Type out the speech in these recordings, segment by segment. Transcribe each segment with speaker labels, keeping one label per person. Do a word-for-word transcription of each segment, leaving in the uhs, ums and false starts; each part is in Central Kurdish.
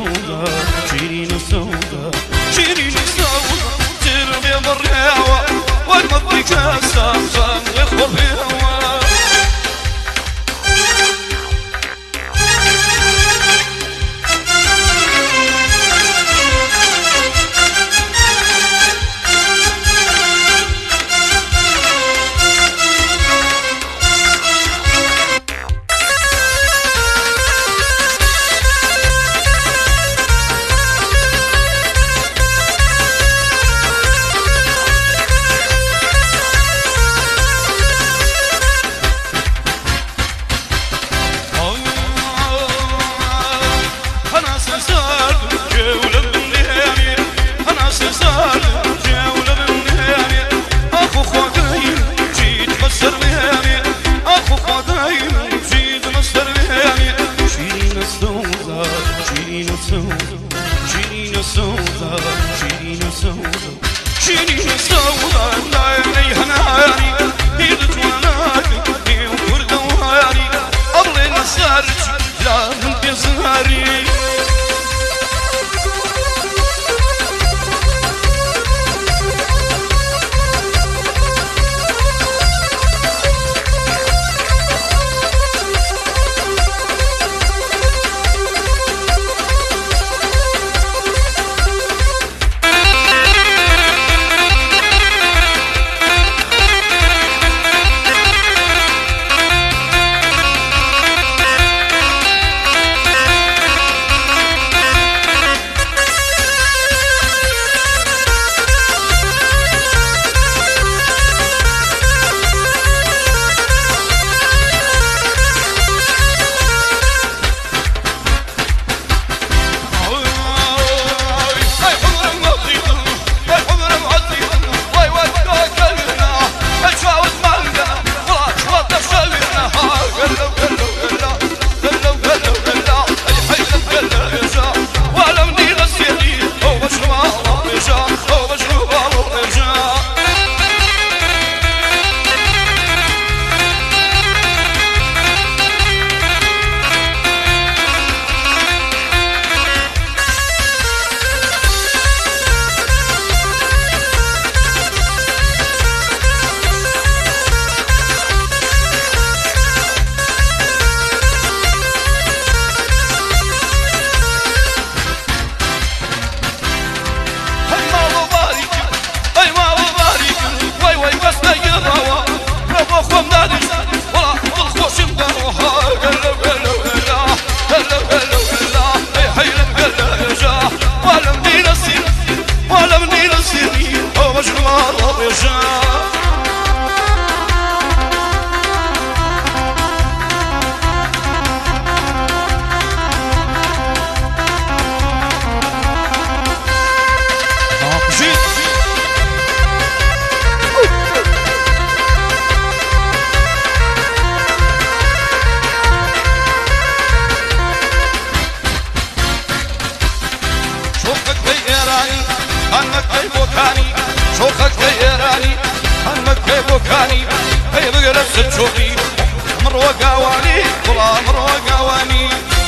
Speaker 1: سوداء شيرين سوداء شيرين سوداء ترمي بالرياوة والمضي كاسة غير بهوا
Speaker 2: شوخك يراني همك بوكاني هي بقلب تشوفي مروة قواني ولا مروة قواني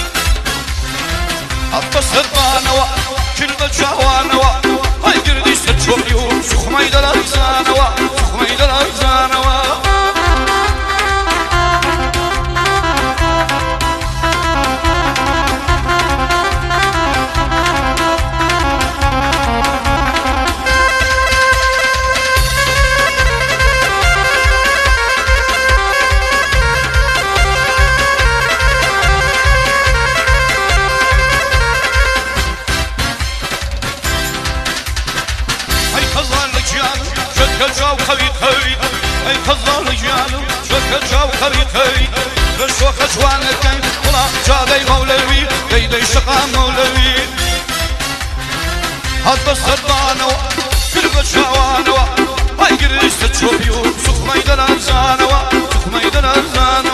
Speaker 2: أطبس الضانوا كلمة شهوانوا هاي قرديش تشوفي وشوخ ميدا الأرزانوا شوخ ميدا الأرزانوا الجو خوي خوي اي خزان رجال شوك الجو خوي خوي بشوك جوان كان ولا جاي مولوي ديدي شقا مولوي هاد بسرطانو كل بشوانو هاي قريش تشوفيو سخ ميدان ارزانو سخ ميدان ارزانو